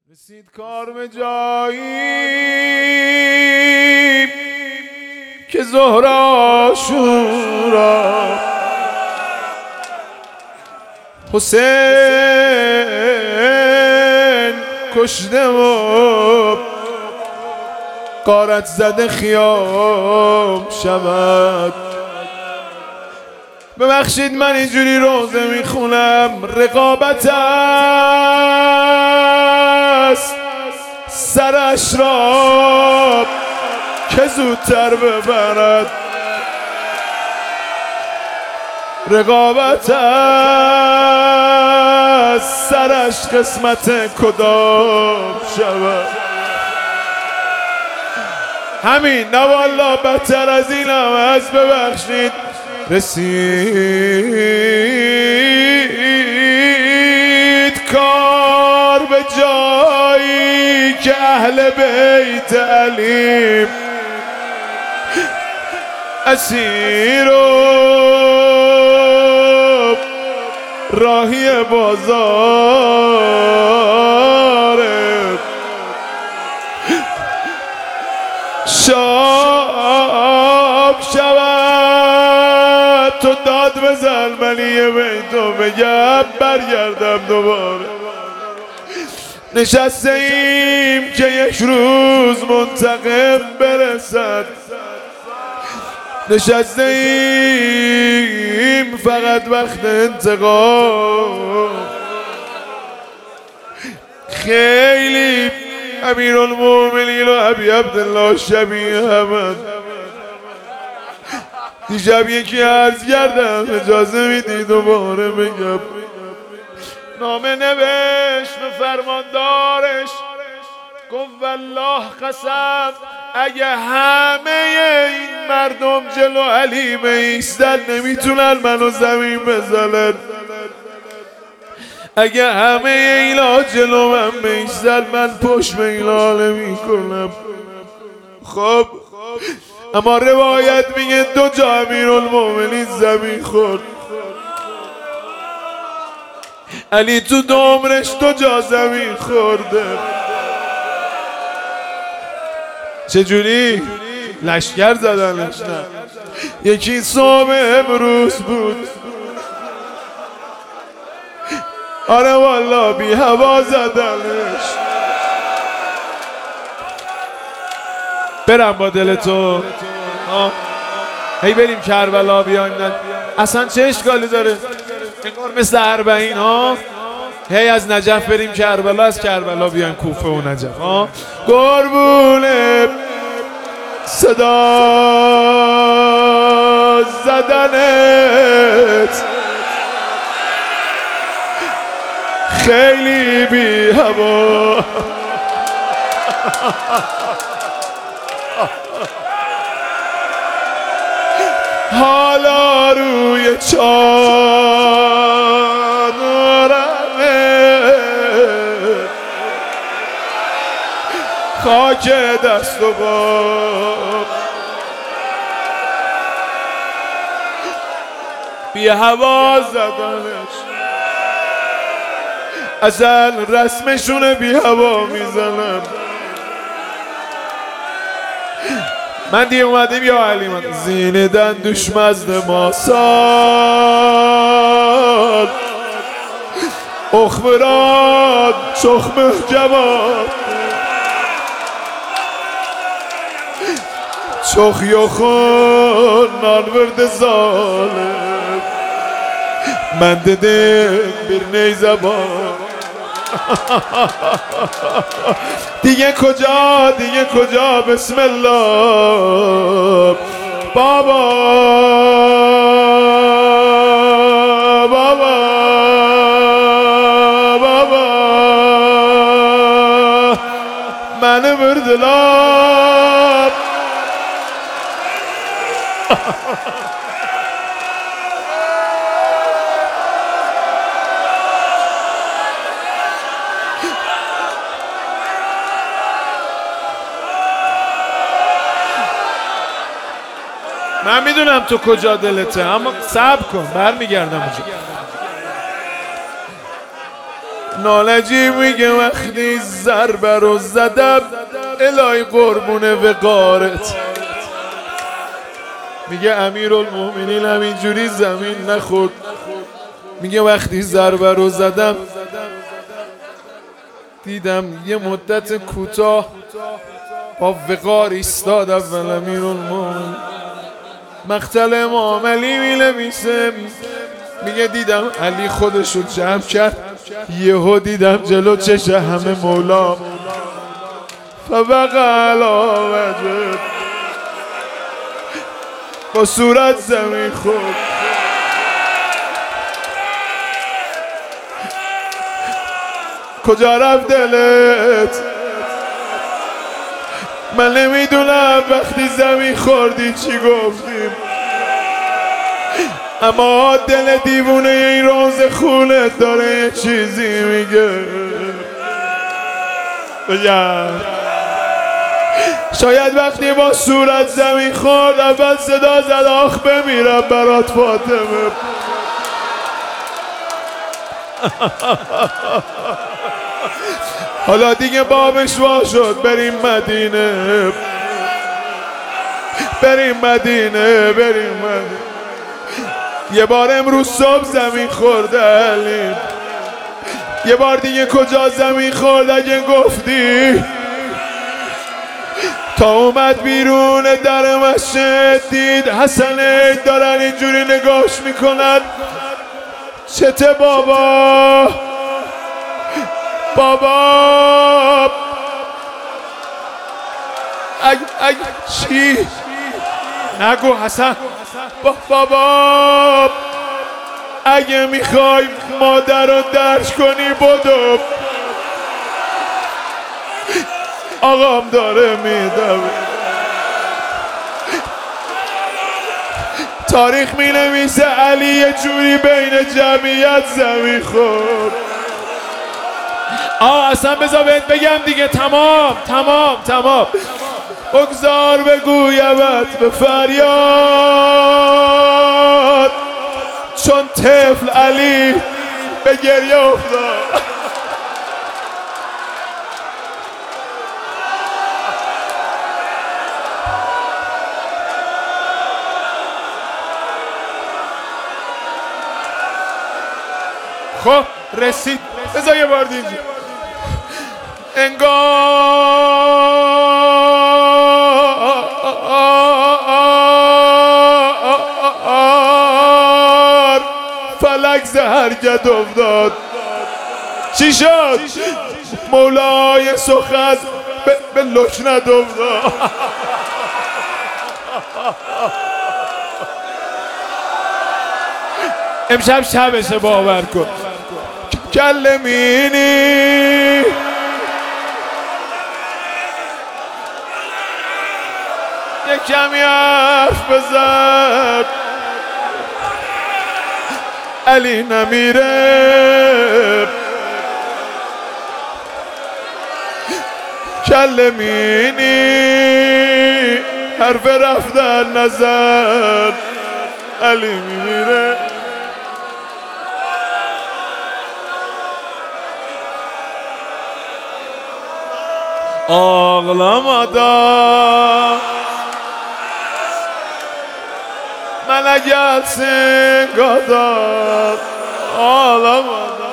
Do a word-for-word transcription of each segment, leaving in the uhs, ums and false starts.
رسید کار به جایی که زهرا شورا حسین کشته و غارت زده خیام شود. ببخشید من اینجوری روزه میخونم، رقابت است سرش را که زودتر ببرد، رقابت است سرش قسمت کدام شود. همین نه والله بدتر از این هم از. ببخشید رسید کار به جایی که اهل بیت علی اسیر و راهی بازار شاب شود. تو داد بزن من یه بیتو بگم برگردم دوباره. نشسته ایم که یک روز منتقم برسد، نشسته ایم فقط وقت انتقام. خیلی امیرالمومنین و ابی عبدالله شبیه همند. دیشب یکی عرض کردم اجازه میدی دوباره بگم. نامه نوشت به فرماندارش، گفت والله قسم اگه همه این مردم جلو علی بایستن نمیتونن منو زمین بزنن. اگه همه اینا جلو من بایستن من پشت به اینا نمیکنم. خب اما روایت میگه دو جا امیرالمومنین زمین خورد. علی تو دو عمرش دو جا زمین خورده. چجوری؟ لشکر زدنش نه، یکی صبح امروز بود. آره والا بی هوا زدنش. برم با دل تو هی بریم کربلا بیایم. اصلا چه اشکالی داره؟ انگار مثل اربعین ها هی از نجف بریم کربلا، از کربلا بیایم کوفه و نجف ها. قربونه صدا زدنت خیلی بی هوا. حالا روی چادرمه خاک دست و باب بی هوا زدنش. اصلا رسمشونه بی هوا میزنن. من دیگه اومدیم یا علی من زین دندوش مزد ما سال اخبرات چخمه جواد چخی و خون نانورد ظالم من دده برنی زبان. دیگه کجا دیگه کجا بسم الله بابا بابا بابا من بردلاب. من میدونم تو کجا دلته، اما صبر کن برمیگردم اونجا. نالجی میگه وقتی ضربه رو زدم الهی قربون وقارت. میگه امیرالمومنین همینجوری زمین نخورد. میگه وقتی ضربه رو زدم دیدم یه مدت کوتاه با وقار ایستاد اول امیرالمومنین. مقتل امام علی می‌نویسه میگه دیدم علی خودشو جمع کرد، یهو دیدم جلو چش همه مولا فبقى علی وجهه، با صورت زمین خورد. کجا رفت دلت؟ من نمیدونم وقتی زمین خوردی چی گفتیم، اما دل دیوونه این روز خونت داره یه چیزی میگه. بگم شاید وقتی با صورت زمین خورد اول صدا زد آخ بمیرم برات فاطمه. حالا دیگه بابش وا شد، بریم مدینه، بریم مدینه، بریم مدینه. یه بار امروز صبح زمین خورده علی، یه بار دیگه کجا زمین خورد اگه گفتی؟ تا اومد بیرون در مسجد دید حسن دارن اینجوری نگاش میکنن. چته بابا؟ بابا اگ اگ چی؟ نگو حسن. با بابا اگه میخوای مادر رو درش کنی بدو، آقام داره میدوه. تاریخ مینویسه علی یه جوری بین جمعیت زمین خورد. آه اصلا بذار بهت بگم دیگه، تمام تمام تمام. بگذار بگویمت به فریاد، چون طفل علی به گریه افتاد. خب رسید، بذار یه بار اینجا. انگار فلک زهرگد افتاد. چی شد؟ مولای سخن به لکنت افتاد. امشب شبشه باور کن. کلمینی یک کمی حرف بزن، علی نمیره. کلمینی حرف رفتن نزن، علی میمیره. ağlamadan Mənə gəlsin qadar ağlamadan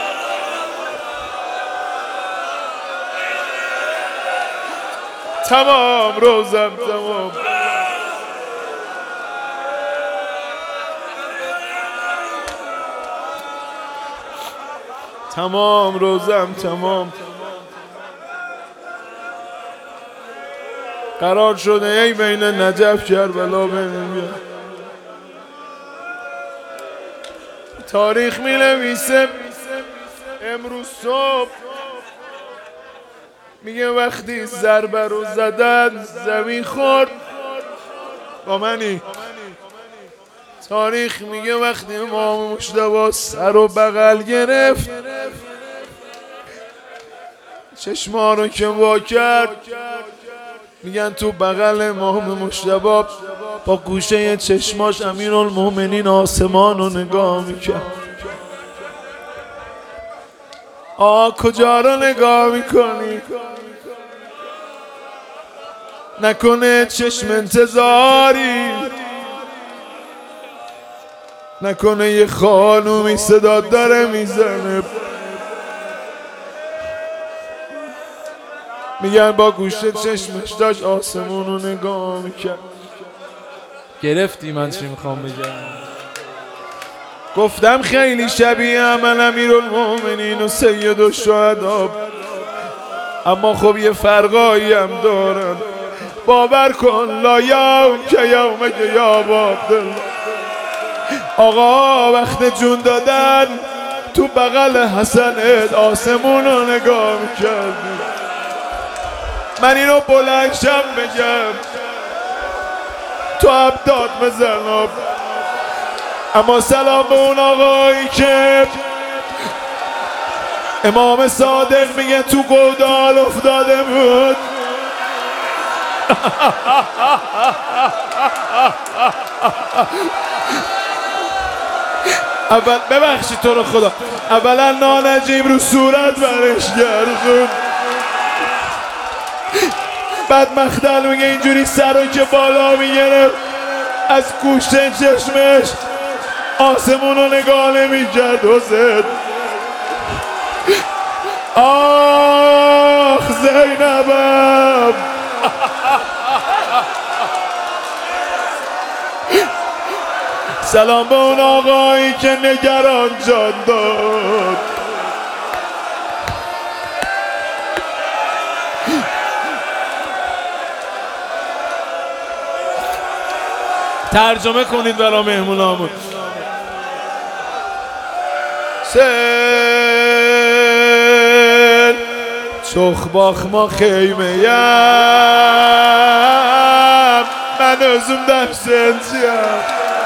Tamam Rozem tamam Tamam Rozem tamam قرار شده ای بین نجف کربلا بینیم. تاریخ می نویسه امروز صبح میگه وقتی ضربه رو زدن زمین خورد با منی. تاریخ میگه وقتی امام مجتبی سر و بغل گرفت چشما رو که وا کرد میگن تو بغل امام مجتبی با گوشه چشماش امیرالمومنین آسمان رو نگاه میکرد. آه کجا رو نگاه میکنی؟ نکنه چشم انتظاری، نکنه یه خانومی صدا داره میزنه میگن با گوشه چشمش داشت آسمون رو نگاه میکرد. گرفتی من چی میخوام بگم؟ گفتم خیلی شبیه من امیرالمومنین و سید الشهدا، اما خب یه فرقایی هم دارن. باور کن لا یوم که یوم که یا بابدل. آقا وقت جون دادن تو بغل حسنت آسمون رو نگاه میکردی. من اینو بلندشم بگم تو عبداد بزن، اما سلام به اون آقایی که امام صادق میگه تو گودال افتاده بود. اول ببخشی تو رو خدا، اولا نانجیم رو صورت برش گردون، بعد مخدل میگه اینجوری سر رو که بالا میگرفت از گوشه چشمش آسمون رو نگاه نمیکرد و زد آخ زینبم. سلام به اون آقایی که نگران جان داد. ترجمه کنید برای مهمونامون. سل چخ باخ ما خیمه یم من özüm در سنسیم.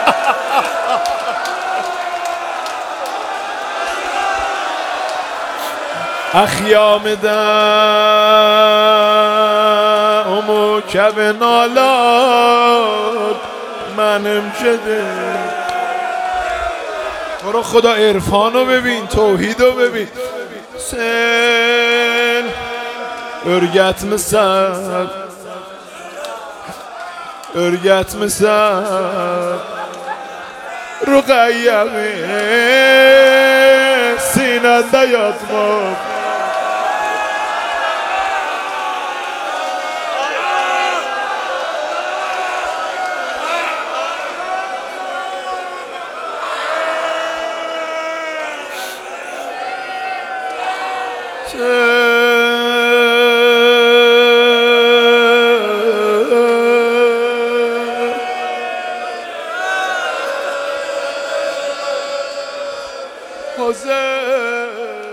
اخیام دم و کب نالاد منم شده. برو خدا عرفانو ببین، توحیدو ببین. سل örget misin? Örget misin? Ruqayyemi sinende yatmak. Jose